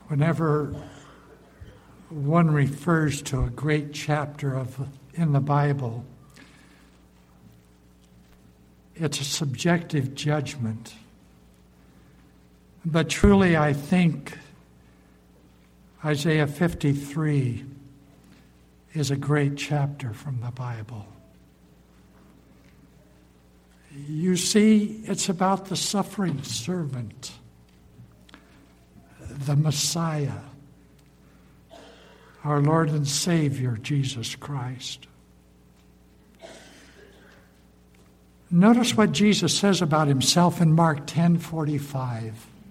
Whenever one refers to a great chapter in the Bible, it's a subjective judgment. But truly, I think Isaiah 53 is a great chapter from the Bible. You see, it's about the suffering servant, the Messiah, our Lord and Savior, Jesus Christ. Notice what Jesus says about himself in Mark 10:45.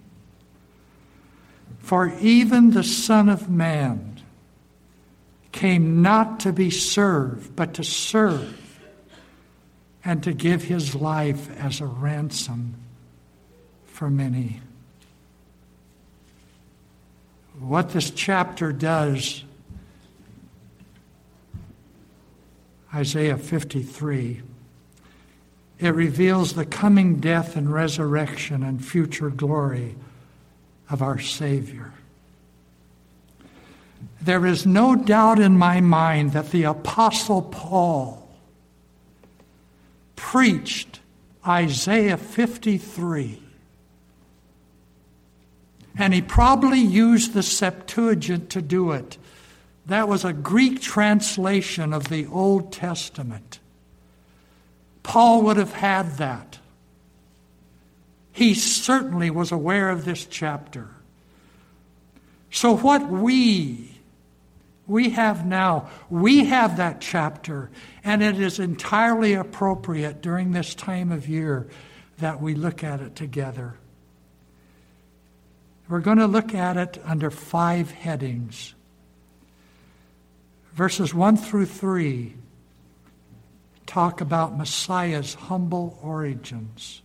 For even the Son of Man came not to be served, but to serve, and to give his life as a ransom for many. What this chapter does, Isaiah 53, it reveals the coming death and resurrection and future glory of our Savior. There is no doubt in my mind that the Apostle Paul preached Isaiah 53. And he probably used the Septuagint to do it. That was a Greek translation of the Old Testament. Paul would have had that. He certainly was aware of this chapter. So what we have now, we have that chapter, and it is entirely appropriate during this time of year that we look at it together. We're going to look at it under 5 headings. Verses 1 through 3 talk about Messiah's humble origins.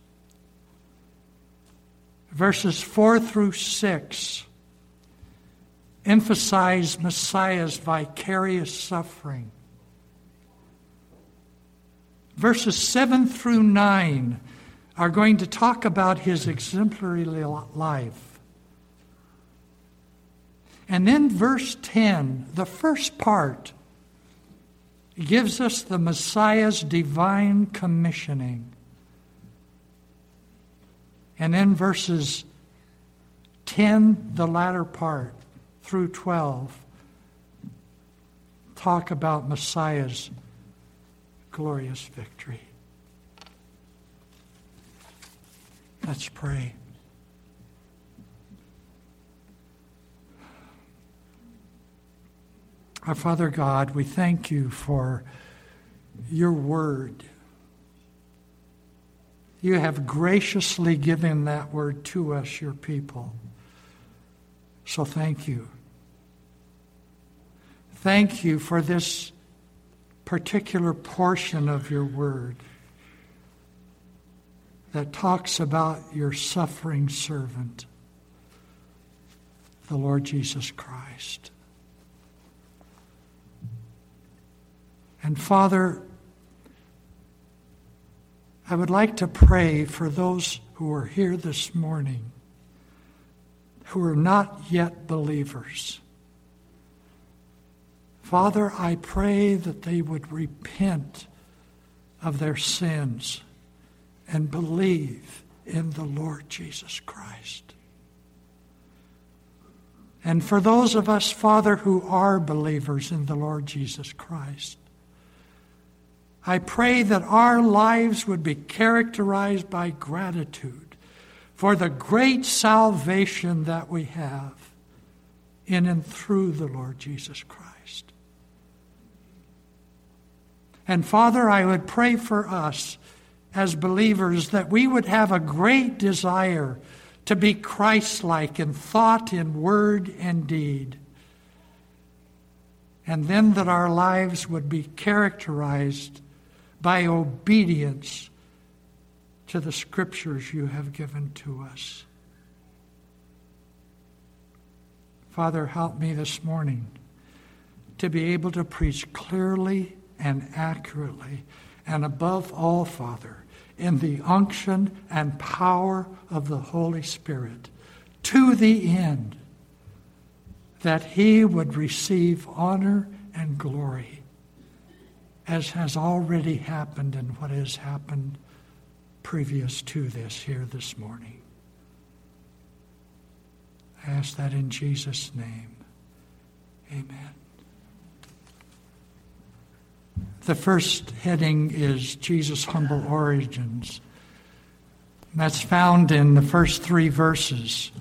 Verses 4 through 6 emphasize Messiah's vicarious suffering. Verses 7 through 9 are going to talk about his exemplary life. And then verse 10, the first part, gives us the Messiah's divine commissioning. And then verses 10, the latter part, through 12, talk about Messiah's glorious victory. Let's pray. Our Father God, we thank you for your word. You have graciously given that word to us, your people. So thank you. Thank you for this particular portion of your word that talks about your suffering servant, the Lord Jesus Christ. And Father, I would like to pray for those who are here this morning who are not yet believers. Father, I pray that they would repent of their sins and believe in the Lord Jesus Christ. And for those of us, Father, who are believers in the Lord Jesus Christ, I pray that our lives would be characterized by gratitude for the great salvation that we have in and through the Lord Jesus Christ. And Father, I would pray for us as believers that we would have a great desire to be Christ-like in thought, in word, and deed. And then that our lives would be characterized by obedience to the scriptures you have given to us. Father, help me this morning to be able to preach clearly and accurately, and above all, Father, in the unction and power of the Holy Spirit, to the end that he would receive honor and glory, as has already happened and what has happened previous to this here this morning. I ask that in Jesus' name. Amen. The first heading is Jesus' humble origins. That's found in the first 3 verses.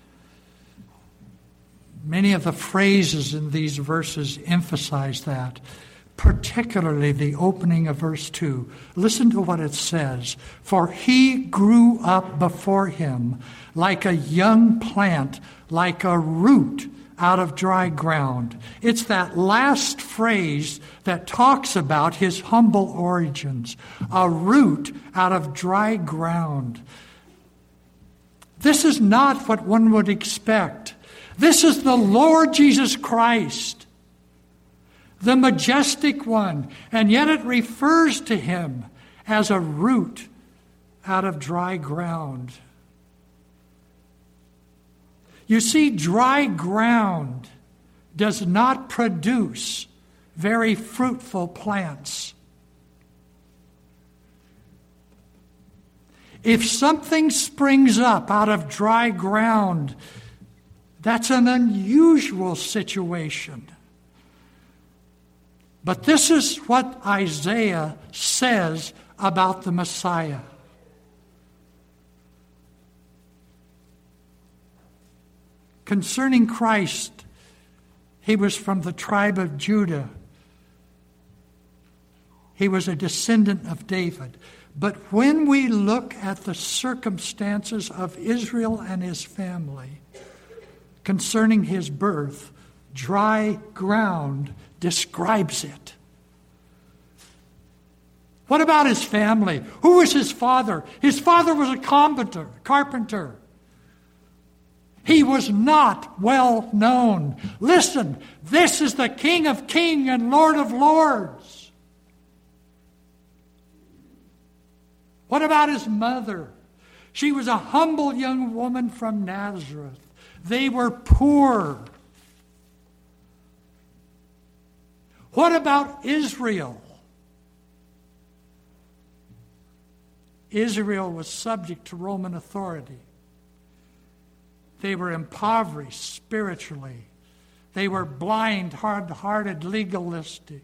Many of the phrases in these verses emphasize that, particularly the opening of verse 2. Listen to what it says. For he grew up before him like a young plant, like a root out of dry ground. It's that last phrase that talks about his humble origins. A root out of dry ground. This is not what one would expect. This is the Lord Jesus Christ, the majestic one, and yet it refers to him as a root out of dry ground. You see, dry ground does not produce very fruitful plants. If something springs up out of dry ground, that's an unusual situation. But this is what Isaiah says about the Messiah. Concerning Christ, he was from the tribe of Judah. He was a descendant of David. But when we look at the circumstances of Israel and his family, concerning his birth, dry ground describes it. What about his family? Who was his father? His father was a carpenter. He was not well known. Listen, this is the King of Kings and Lord of Lords. What about his mother? She was a humble young woman from Nazareth. They were poor. What about Israel? Israel was subject to Roman authority. They were impoverished spiritually. They were blind, hard-hearted, legalistic.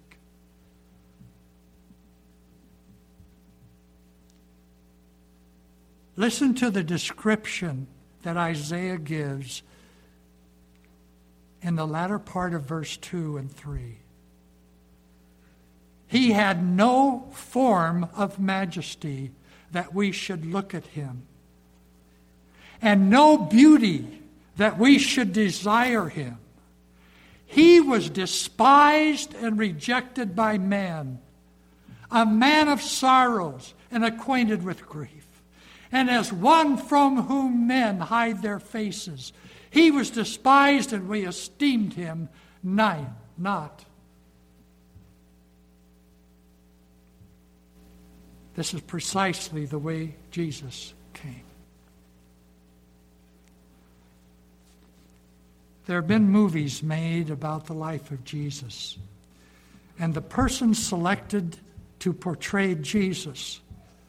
Listen to the description that Isaiah gives in the latter part of verse 2 and 3. He had no form of majesty that we should look at him, and no beauty that we should desire him. He was despised and rejected by men, a man of sorrows and acquainted with grief. And as one from whom men hide their faces, he was despised and we esteemed him not. This is precisely the way Jesus came. There have been movies made about the life of Jesus, and the person selected to portray Jesus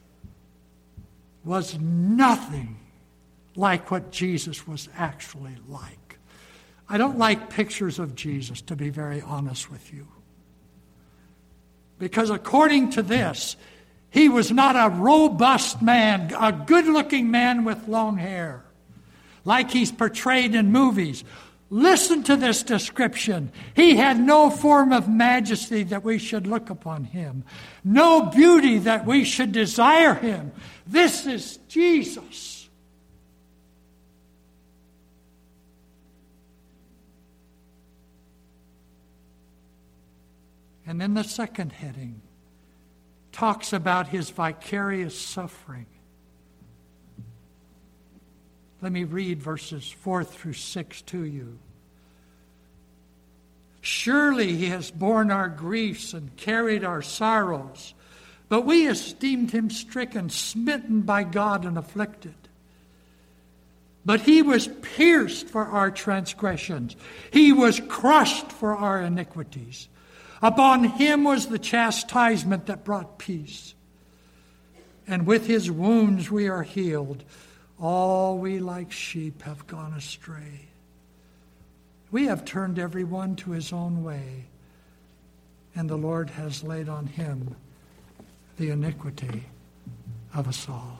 was nothing like what Jesus was actually like. I don't like pictures of Jesus, to be very honest with you. Because according to this, he was not a robust man, a good-looking man with long hair, like he's portrayed in movies. Listen to this description. He had no form of majesty that we should look upon him, no beauty that we should desire him. This is Jesus. And then the second heading talks about his vicarious suffering. Let me read verses 4 through 6 to you. Surely he has borne our griefs and carried our sorrows, but we esteemed him stricken, smitten by God, and afflicted. But he was pierced for our transgressions. He was crushed for our iniquities. Upon him was the chastisement that brought peace. And with his wounds we are healed. All we like sheep have gone astray. We have turned every one to his own way, and the Lord has laid on him the iniquity of us all.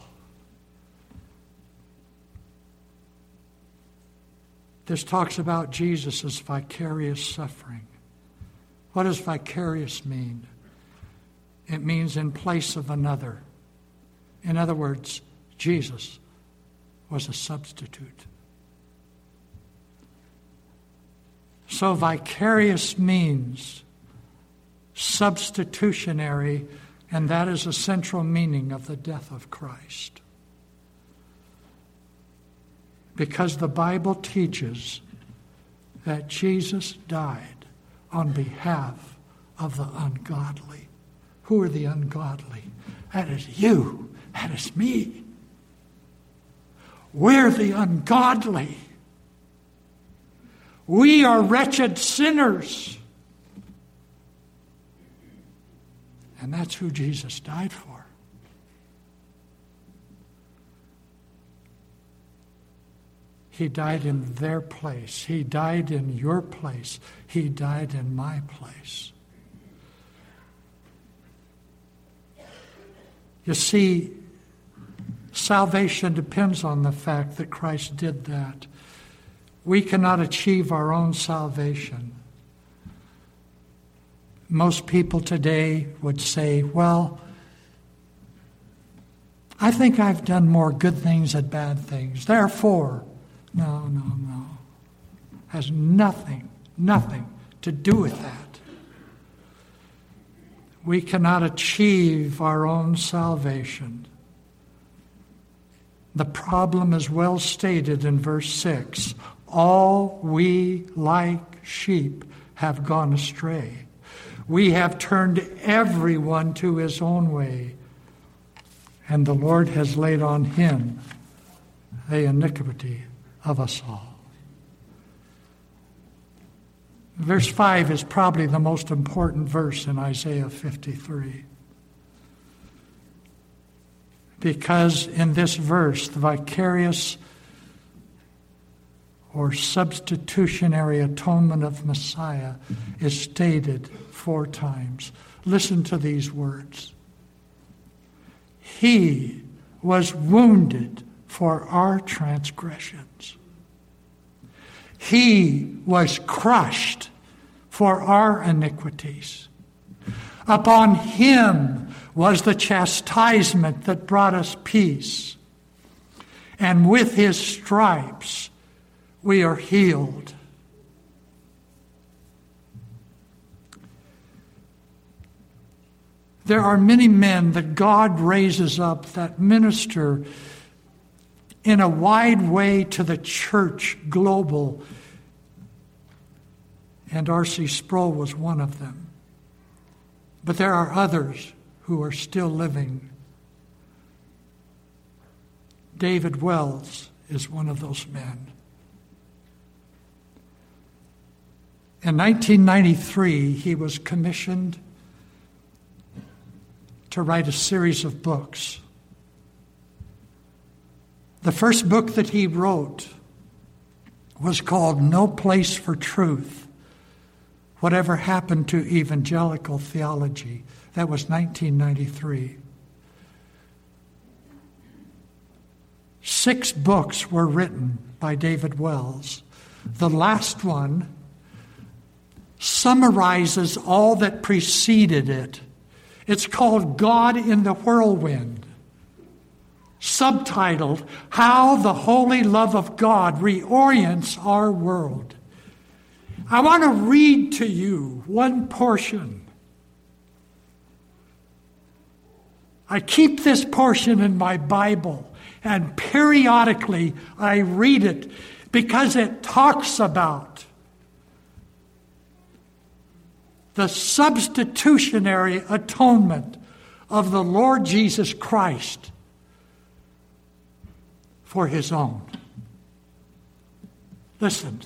This talks about Jesus' vicarious suffering. What does vicarious mean? It means in place of another. In other words, Jesus was a substitute. So vicarious means substitutionary, and that is a central meaning of the death of Christ. Because the Bible teaches that Jesus died on behalf of the ungodly. Who are the ungodly? That is you. That is me. We're the ungodly. We are wretched sinners. And that's who Jesus died for. He died in their place. He died in your place. He died in my place. You see, salvation depends on the fact that Christ did that. We cannot achieve our own salvation. Most people today would say, well, I think I've done more good things than bad things. Therefore, no. Has nothing to do with that. We cannot achieve our own salvation. The problem is well stated in verse 6. All we like sheep have gone astray. We have turned everyone to his own way, and the Lord has laid on him the iniquity of us all. Verse 5 is probably the most important verse in Isaiah 53. Because in this verse, the vicarious or substitutionary atonement of Messiah is stated 4 times. Listen to these words. He was wounded for our transgressions. He was crushed for our iniquities. Upon him was the chastisement that brought us peace. And with his stripes we are healed. There are many men that God raises up that minister in a wide way to the church global. And R.C. Sproul was one of them. But there are others who are still living. David Wells is one of those men. In 1993, he was commissioned to write a series of books. The first book that he wrote was called No Place for Truth. Whatever happened to evangelical theology? That was 1993. 6 books were written by David Wells. The last one summarizes all that preceded it. It's called God in the Whirlwind, subtitled, How the Holy Love of God Reorients Our World. I want to read to you one portion. I keep this portion in my Bible, and periodically I read it because it talks about the substitutionary atonement of the Lord Jesus Christ for his own. Listen.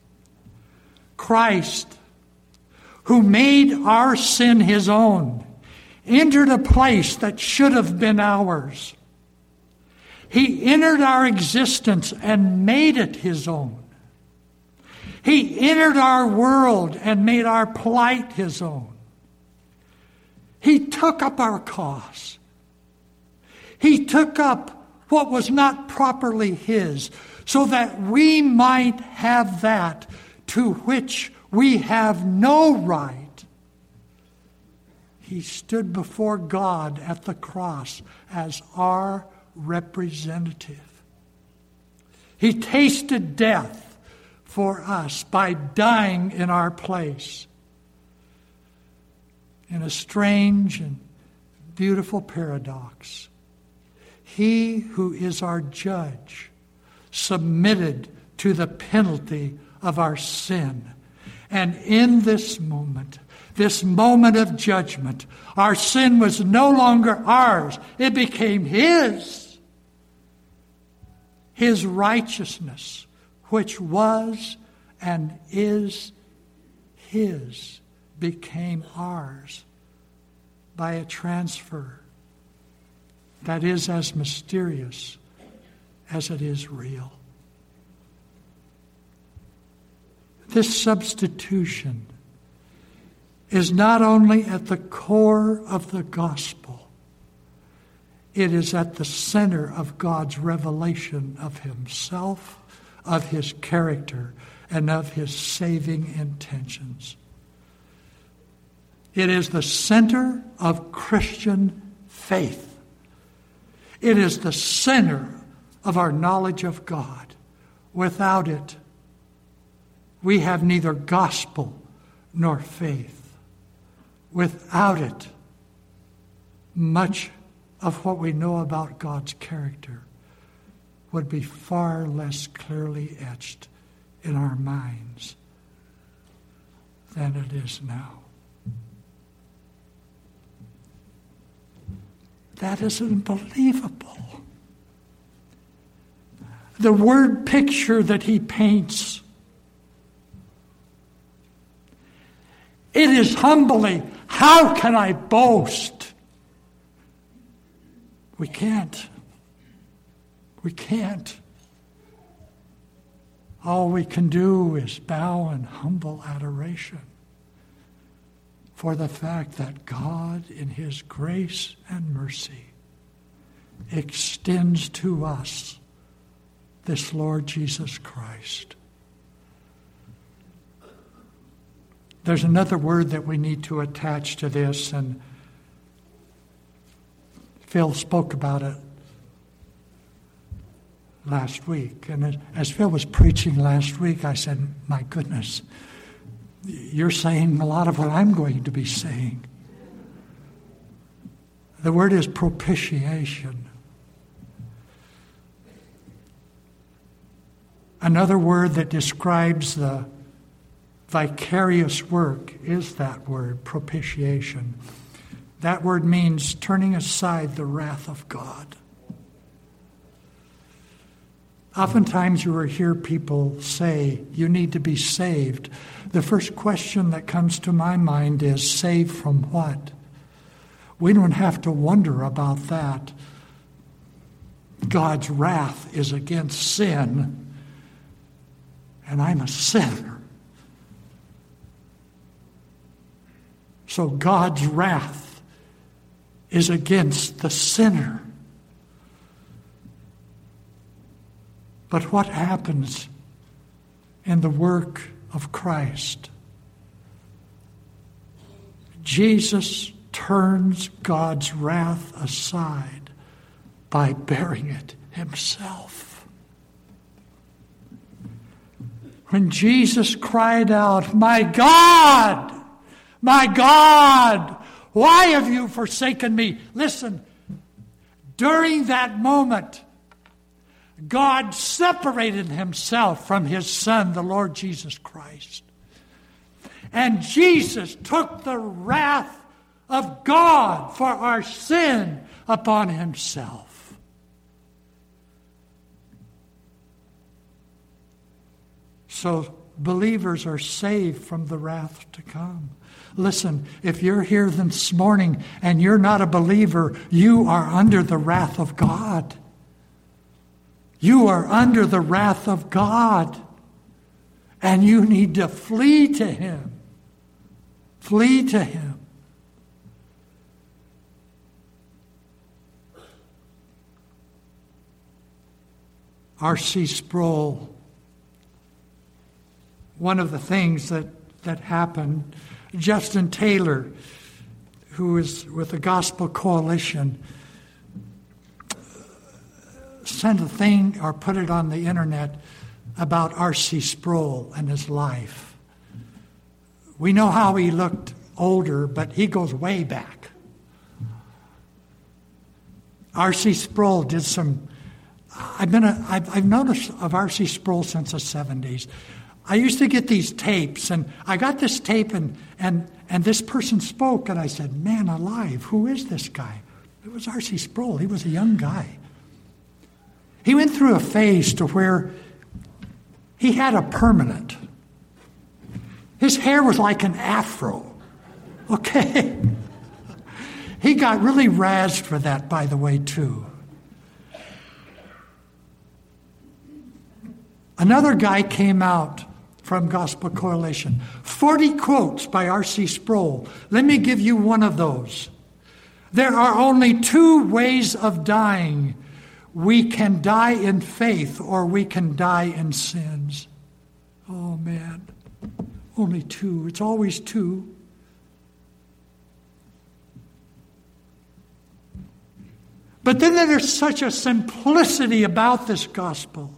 Christ, who made our sin his own, entered a place that should have been ours. He entered our existence and made it his own. He entered our world and made our plight his own. He took up our cause. He took up what was not properly his, so that we might have that to which we have no right. He stood before God at the cross as our representative. He tasted death for us by dying in our place. In a strange and beautiful paradox, he who is our judge submitted to the penalty of our sin. And in this moment of judgment, our sin was no longer ours. It became his. His righteousness, which was and is his, became ours by a transfer that is as mysterious as it is real. This substitution is not only at the core of the gospel, it is at the center of God's revelation of himself, of his character, and of his saving intentions. It is the center of Christian faith. It is the center of our knowledge of God. Without it, we have neither gospel nor faith. Without it, much of what we know about God's character would be far less clearly etched in our minds than it is now. That is unbelievable. The word picture that he paints, it is humbly, how can I boast? We can't. We can't. All we can do is bow in humble adoration for the fact that God, in his grace and mercy, extends to us this Lord Jesus Christ. There's another word that we need to attach to this, and Phil spoke about it last week. And as Phil was preaching last week, I said, my goodness, you're saying a lot of what I'm going to be saying. The word is propitiation. Another word that describes the vicarious work is that word, propitiation. That word means turning aside the wrath of God. Oftentimes you will hear people say, you need to be saved. The first question that comes to my mind is, saved from what? We don't have to wonder about that. God's wrath is against sin, and I'm a sinner. So God's wrath is against the sinner. But what happens in the work of Christ? Jesus turns God's wrath aside by bearing it himself. When Jesus cried out, my God, why have you forsaken me? Listen, during that moment, God separated himself from his Son, the Lord Jesus Christ. And Jesus took the wrath of God for our sin upon himself. So believers are saved from the wrath to come. Listen, if you're here this morning and you're not a believer, you are under the wrath of God. You are under the wrath of God. And you need to flee to Him. Flee to Him. R.C. Sproul, one of the things that happened, Justin Taylor, who is with the Gospel Coalition, sent a thing or put it on the internet about R.C. Sproul and his life. We know how he looked older, but he goes way back. R.C. Sproul did some... I've noticed of R.C. Sproul since the 70s. I used to get these tapes, and I got this tape, and this person spoke, and I said, man alive, who is this guy? It was R.C. Sproul. He was a young guy. He went through a phase to where he had a permanent. His hair was like an afro. Okay? He got really razzed for that, by the way, too. Another guy came out from Gospel Coalition. 40 quotes by R.C. Sproul. Let me give you one of those. There are only two ways of dying. We can die in faith or we can die in sins. Oh, man. Only two. It's always two. But then there's such a simplicity about this gospel.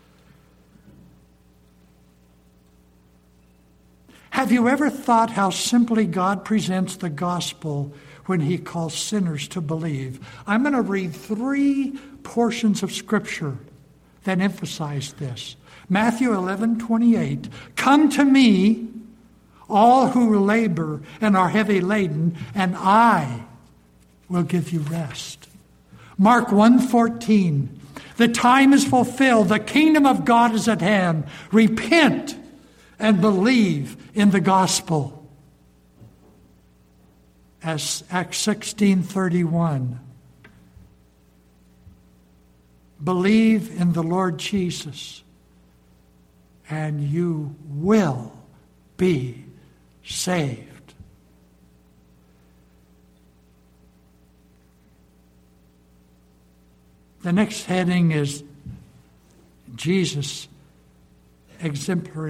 Have you ever thought how simply God presents the gospel when He calls sinners to believe? I'm going to read 3 portions of Scripture that emphasize this. Matthew 11:28. Come to me, all who labor and are heavy laden, and I will give you rest. Mark 1:14. The time is fulfilled. The kingdom of God is at hand. Repent and believe in the gospel. As Acts 16:31. Believe in the Lord Jesus, and you will be saved. The next heading is Jesus' exemplary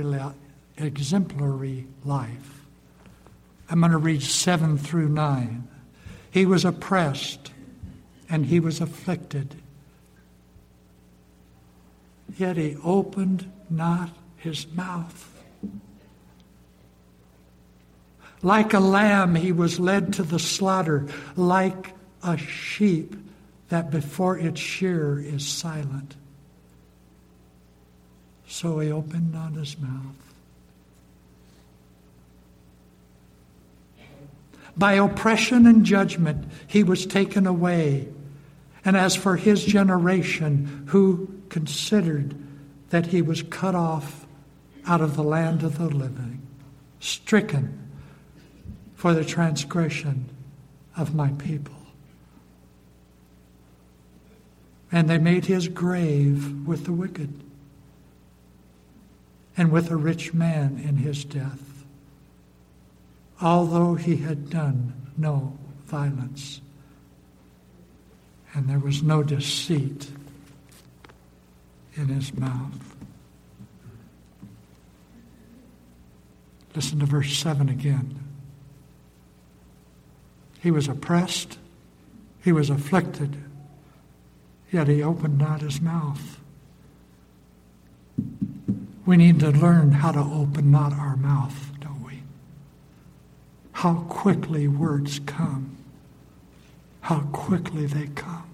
life. I'm going to read 7 through 9. He was oppressed and He was afflicted, yet He opened not His mouth. Like a lamb He was led to the slaughter, like a sheep that before its shearer is silent. So He opened not His mouth. By oppression and judgment He was taken away. And as for His generation, who considered that He was cut off out of the land of the living, stricken for the transgression of my people. And they made His grave with the wicked, and with a rich man in his death, although He had done no violence, and there was no deceit in His mouth. Listen to verse 7 again. He was oppressed, He was afflicted, yet He opened not His mouth. We need to learn how to open not our mouth, don't we? How quickly words come. How quickly they come.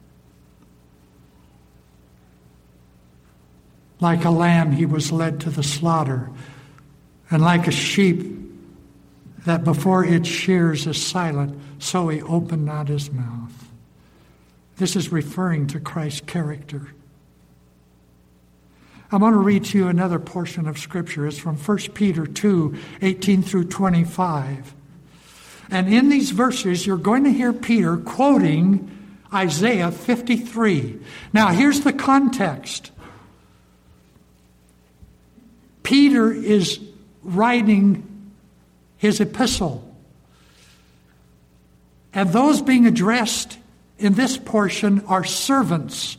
Like a lamb He was led to the slaughter, and like a sheep that before its shears is silent, so He opened not His mouth. This is referring to Christ's character. I want to read to you another portion of Scripture. It's from 1 Peter 2, 18 through 25. And in these verses, you're going to hear Peter quoting Isaiah 53. Now, here's the context. Peter is writing his epistle. And those being addressed in this portion are servants.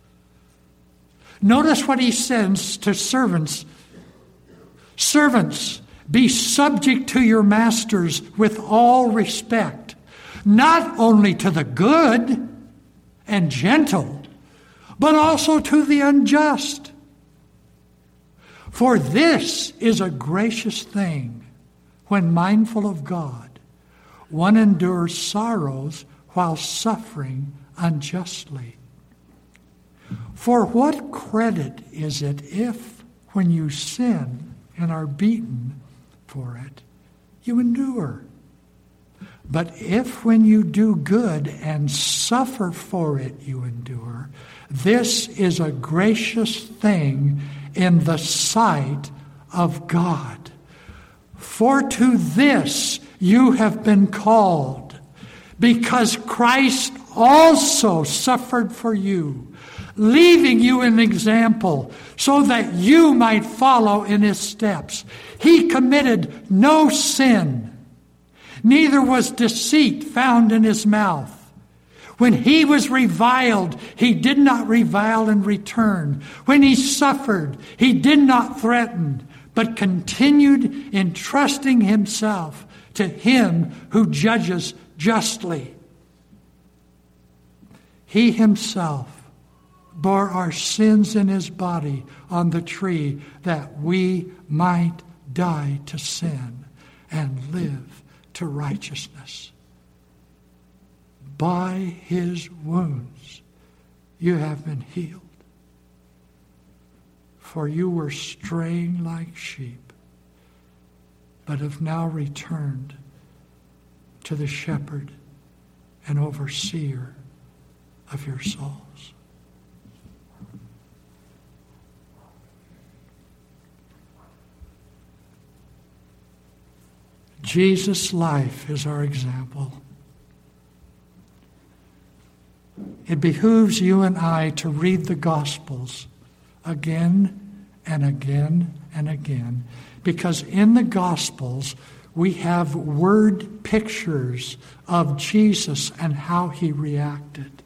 Notice what he says to servants. Servants, be subject to your masters with all respect, not only to the good and gentle, but also to the unjust. For this is a gracious thing when mindful of God. One endures sorrows while suffering unjustly. For what credit is it if, when you sin and are beaten for it, you endure? But if when you do good and suffer for it you endure, this is a gracious thing in the sight of God. For to this you have been called, because Christ also suffered for you, leaving you an example so that you might follow in his steps. He committed no sin, neither was deceit found in his mouth. When he was reviled, he did not revile in return. When he suffered, he did not threaten, but continued entrusting himself to him who judges justly. He himself bore our sins in his body on the tree, that we might die to sin and live to righteousness. By his wounds you have been healed. For you were straying like sheep, but have now returned to the shepherd and overseer of your souls. Jesus' life is our example. It behooves you and I to read the Gospels again and again and again, because in the Gospels we have word pictures of Jesus and how he reacted.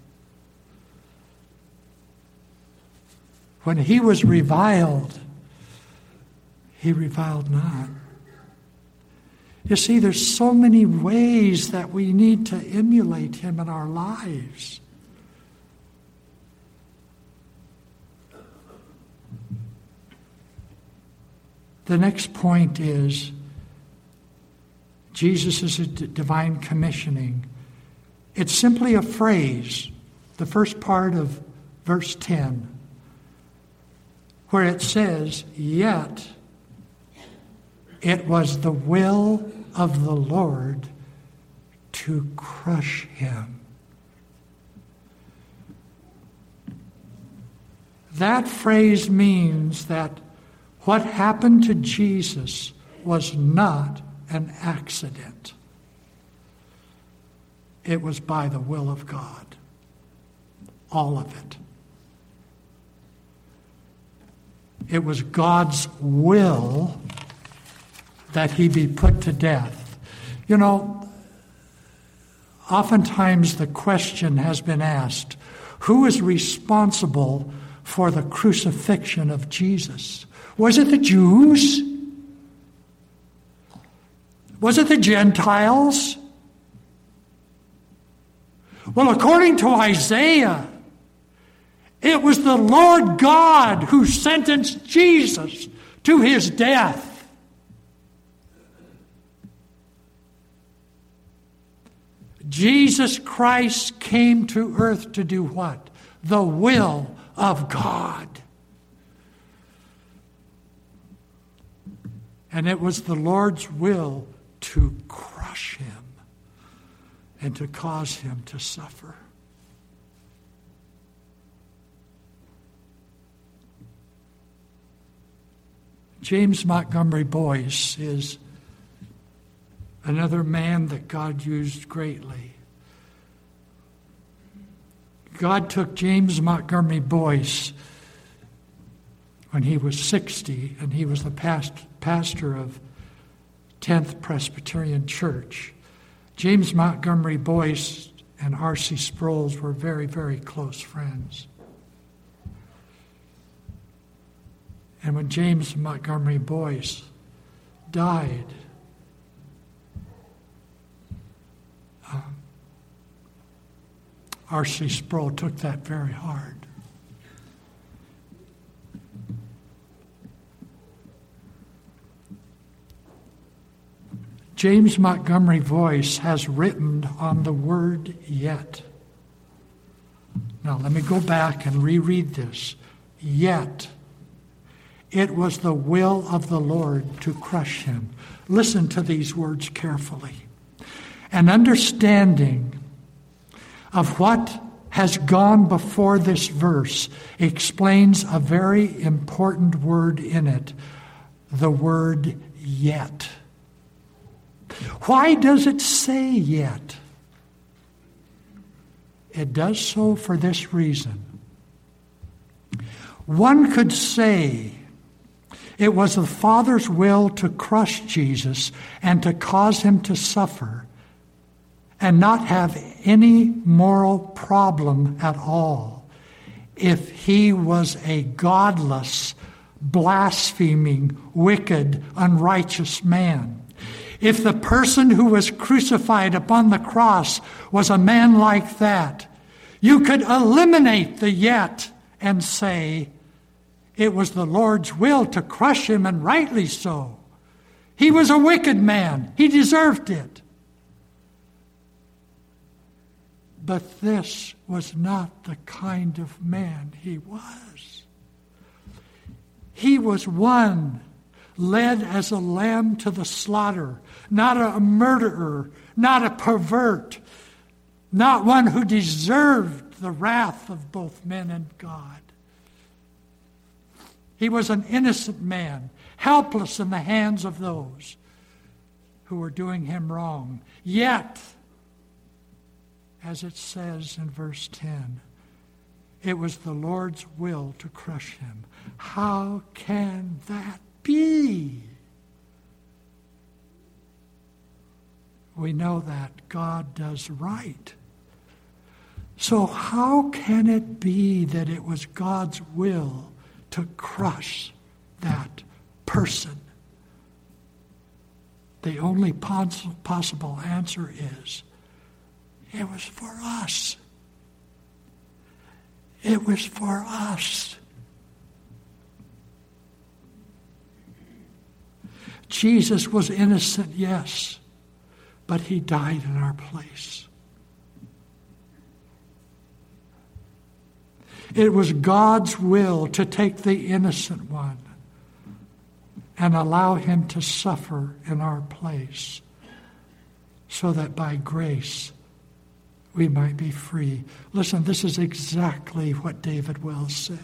When he was reviled, he reviled not. You see, there's so many ways that we need to emulate him in our lives. The next point is Jesus' divine commissioning. It's simply a phrase, the first part of verse 10, where it says, "Yet it was the will of the Lord to crush him." That phrase means that what happened to Jesus was not an accident. It was by the will of God. All of it. It was God's will that he be put to death. You know, oftentimes the question has been asked, who is responsible for the crucifixion of Jesus? Was it the Jews? Was it the Gentiles? Well, according to Isaiah, it was the Lord God who sentenced Jesus to his death. Jesus Christ came to earth to do what? The will of God. And it was the Lord's will to crush him and to cause him to suffer. James Montgomery Boyce is another man that God used greatly. God took James Montgomery Boyce when he was 60, and he was the pastor of 10th Presbyterian Church. James Montgomery Boyce and R.C. Sproul were very, very close friends. And when James Montgomery Boyce died, R.C. Sproul took that very hard. James Montgomery Boyce has written on the word yet. Now let me go back and reread this. Yet it was the will of the Lord to crush him. Listen to these words carefully. An understanding of what has gone before this verse explains a very important word in it, the word yet. Why does it say yet? It does so for this reason. One could say it was the Father's will to crush Jesus and to cause him to suffer and not have any moral problem at all if he was a godless, blaspheming, wicked, unrighteous man. If the person who was crucified upon the cross was a man like that, you could eliminate the yet and say it was the Lord's will to crush him, and rightly so. He was a wicked man. He deserved it. But this was not the kind of man he was. He was one led as a lamb to the slaughter, not a murderer, not a pervert, not one who deserved the wrath of both men and God. He was an innocent man, helpless in the hands of those who were doing him wrong. Yet, as it says in verse 10, it was the Lord's will to crush him. How can that be? We know that God does right. So how can it be that it was God's will to crush that person? The only possible answer is it was for us. It was for us. Jesus was innocent, yes, but he died in our place. It was God's will to take the innocent one and allow him to suffer in our place so that by grace we might be free. Listen, this is exactly what David Wells said.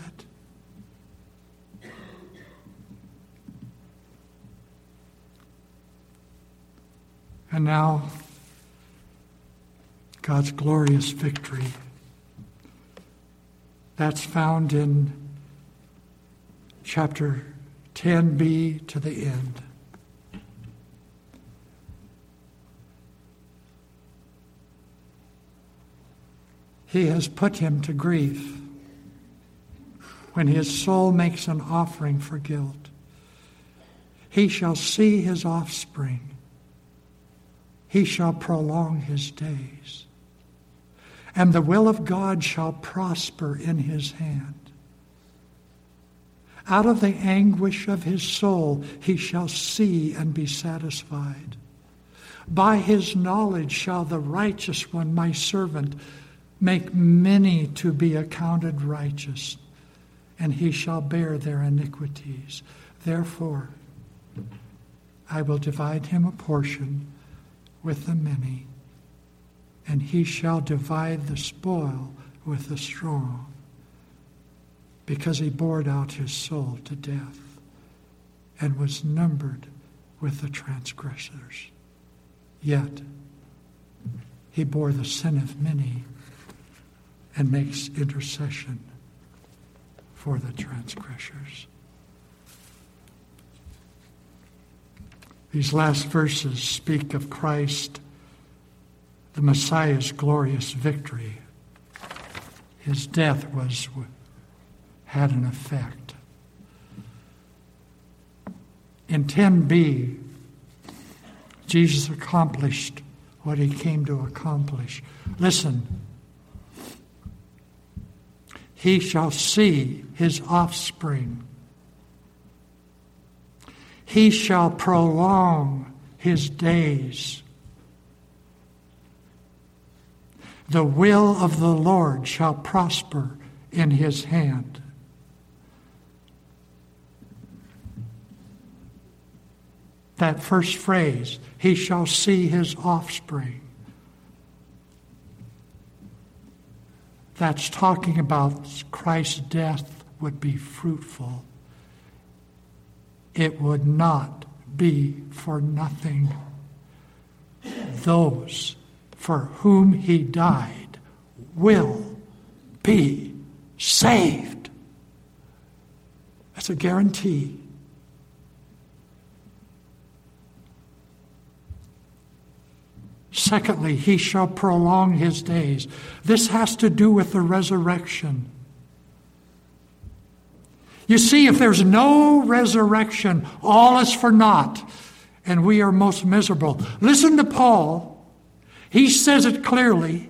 And now, God's glorious victory. That's found in chapter 10b to the end. He has put him to grief when his soul makes an offering for guilt. He shall see his offspring. He shall prolong his days, and the will of God shall prosper in his hand. Out of the anguish of his soul he shall see and be satisfied. By his knowledge shall the righteous one, my servant, make many to be accounted righteous, and he shall bear their iniquities. Therefore, I will divide him a portion with the many, and he shall divide the spoil with the strong, because he poured out his soul to death and was numbered with the transgressors. Yet he bore the sin of many and makes intercession for the transgressors. These last verses speak of Christ, the Messiah's glorious victory. His death had an effect. In 10b, Jesus accomplished what he came to accomplish. Listen. He shall see his offspring. He shall prolong his days. The will of the Lord shall prosper in his hand. That first phrase, he shall see his offspring. That's talking about Christ's death would be fruitful. It would not be for nothing. Those for whom he died will be saved. That's a guarantee. Secondly, he shall prolong his days. This has to do with the resurrection. You see, if there's no resurrection, all is for naught, and we are most miserable. Listen to Paul. He says it clearly.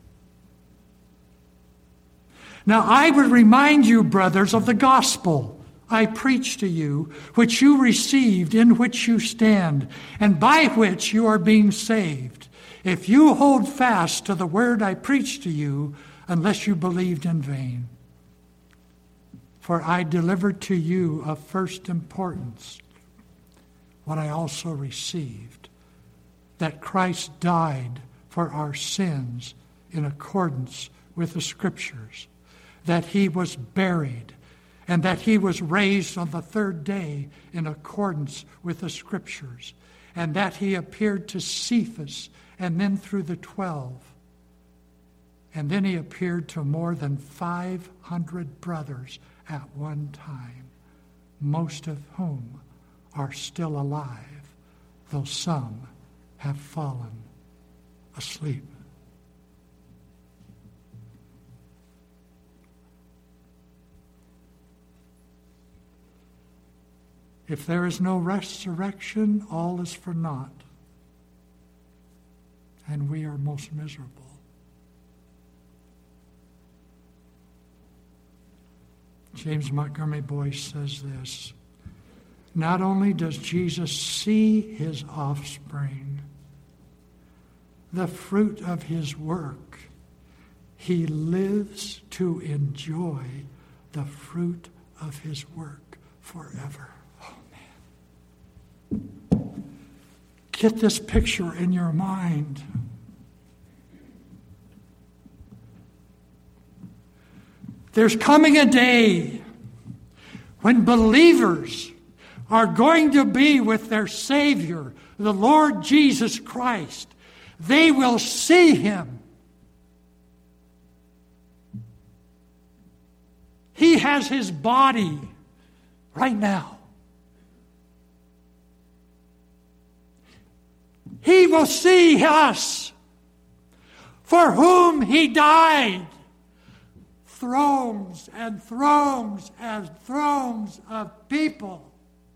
Now, I would remind you, brothers, of the gospel I preached to you, which you received, in which you stand, and by which you are being saved, if you hold fast to the word I preached to you, unless you believed in vain. For I delivered to you of first importance what I also received, that Christ died for our sins in accordance with the Scriptures, that he was buried, and that he was raised on the third day in accordance with the Scriptures, and that he appeared to Cephas, and then through the 12. And then he appeared to more than 500 brothers at one time, most of whom are still alive, though some have fallen asleep. If there is no resurrection, all is for naught, and we are most miserable. James Montgomery Boyce says this: not only does Jesus see his offspring, the fruit of his work, he lives to enjoy the fruit of his work forever. Oh, man. Get this picture in your mind. There's coming a day when believers are going to be with their Savior, the Lord Jesus Christ. They will see him. He has his body right now. He will see us for whom he died. Thrones and thrones and thrones of people.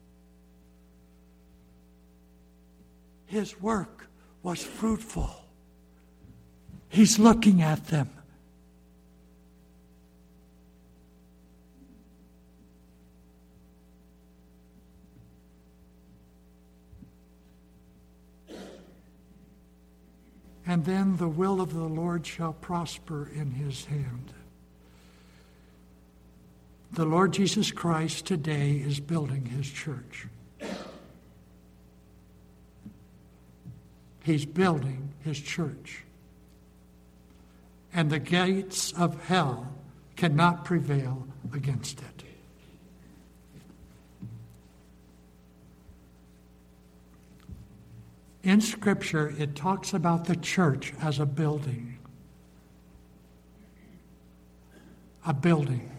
His work was fruitful. He's looking at them. And then the will of the Lord shall prosper in his hand. The Lord Jesus Christ today is building his church. He's building his church. And the gates of hell cannot prevail against it. In Scripture, it talks about the church as a building. A building.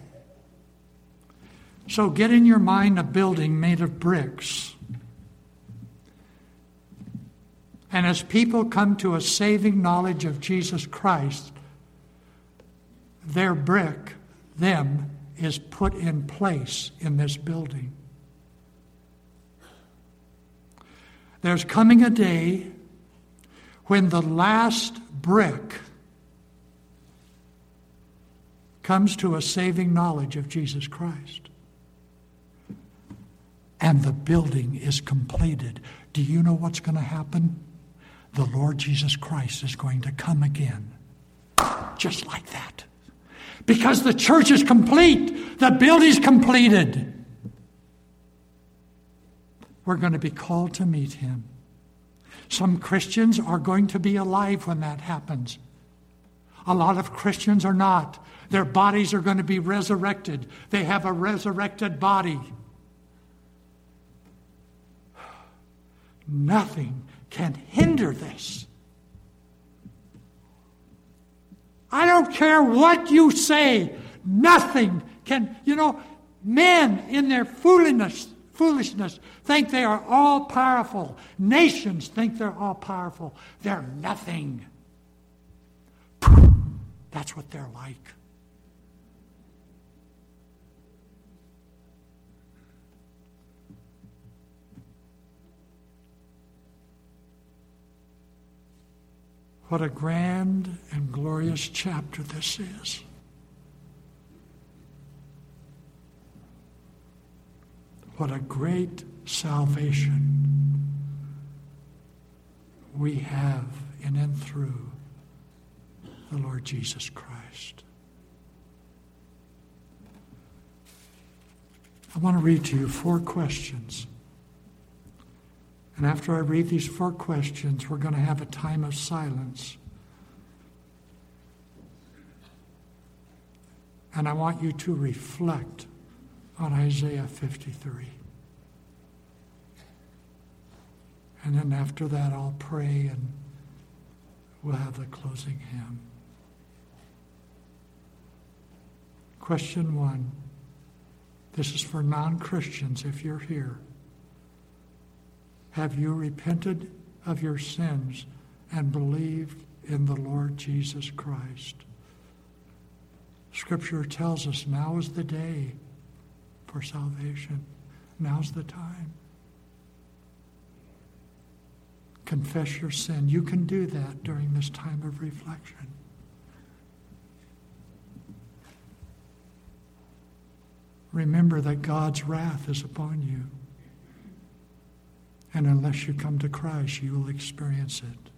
So get in your mind a building made of bricks. And as people come to a saving knowledge of Jesus Christ, their brick, them, is put in place in this building. There's coming a day when the last brick comes to a saving knowledge of Jesus Christ. And the building is completed. Do you know what's going to happen? The Lord Jesus Christ is going to come again. Just like that. Because the church is complete. The building's completed. We're going to be called to meet him. Some Christians are going to be alive when that happens. A lot of Christians are not. Their bodies are going to be resurrected. They have a resurrected body. Nothing can hinder this. I don't care what you say. Nothing can, men in their foolishness think they are all powerful. Nations think they're all powerful. They're nothing. That's what they're like. What a grand and glorious chapter this is. What a great salvation we have in and through the Lord Jesus Christ. I want to read to you 4 questions. And after I read these 4 questions, we're going to have a time of silence. And I want you to reflect on Isaiah 53. And then after that, I'll pray and we'll have the closing hymn. Question 1. This is for non-Christians if you're here. Have you repented of your sins and believed in the Lord Jesus Christ? Scripture tells us now is the day for salvation. Now's the time. Confess your sin. You can do that during this time of reflection. Remember that God's wrath is upon you. And unless you come to Christ, you will experience it.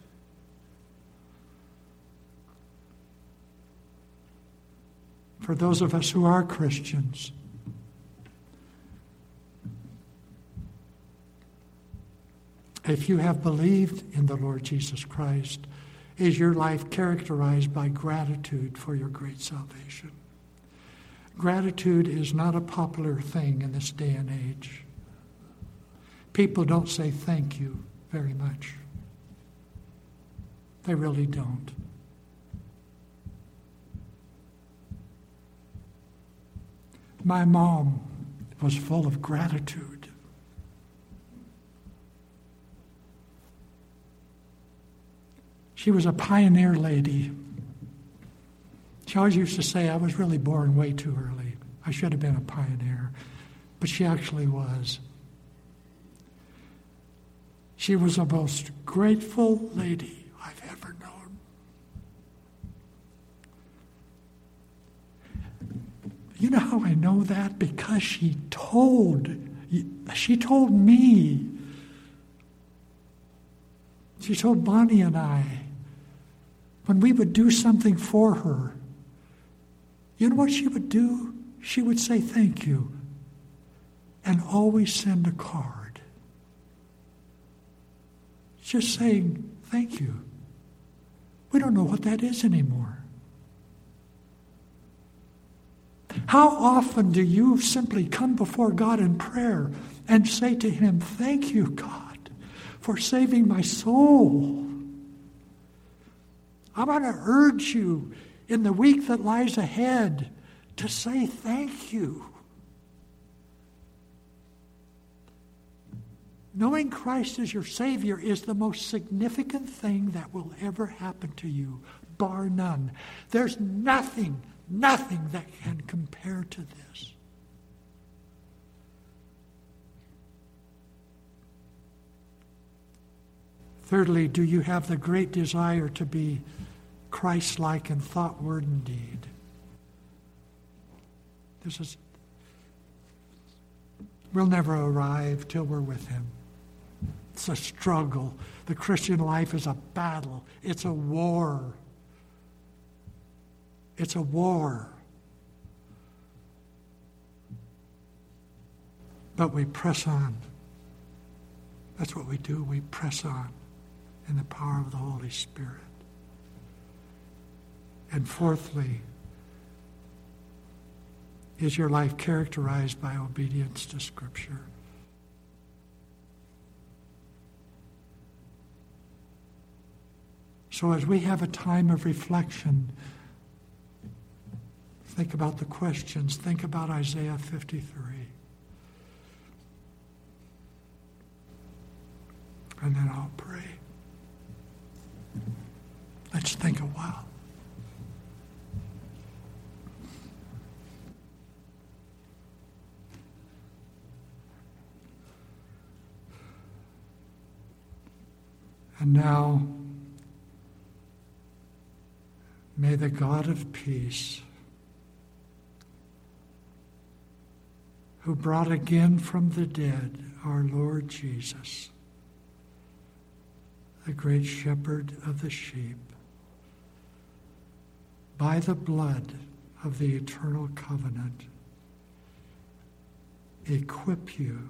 For those of us who are Christians, if you have believed in the Lord Jesus Christ, is your life characterized by gratitude for your great salvation? Gratitude is not a popular thing in this day and age. People don't say thank you very much. They really don't. My mom was full of gratitude. She was a pioneer lady. She always used to say, I was really born way too early. I should have been a pioneer. But she actually was. She was the most grateful lady I've ever known. You know how I know that? Because she told me. She told Bonnie and I, when we would do something for her, you know what she would do? She would say thank you and always send a card. Just saying thank you. We don't know what that is anymore. How often do you simply come before God in prayer and say to him, thank you, God, for saving my soul. I want to urge you in the week that lies ahead to say thank you. Knowing Christ as your Savior is the most significant thing that will ever happen to you, bar none. There's nothing that can compare to this. Thirdly, do you have the great desire to be Christ-like in thought, word, and deed? We'll never arrive till we're with Him. It's a struggle. The Christian life is a battle. It's a war. It's a war. But we press on. That's what we do. We press on in the power of the Holy Spirit. And fourthly, is your life characterized by obedience to Scripture? So as we have a time of reflection, think about the questions. Think about Isaiah 53. And then I'll pray. Let's think a while. And now, may the God of peace, who brought again from the dead our Lord Jesus, the great shepherd of the sheep, by the blood of the eternal covenant, equip you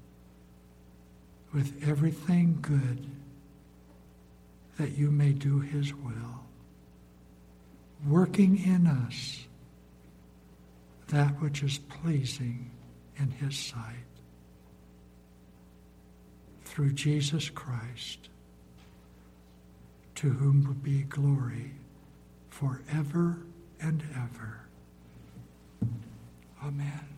with everything good that you may do His will, working in us that which is pleasing in His sight. Through Jesus Christ, to whom will be glory forever and ever. Amen.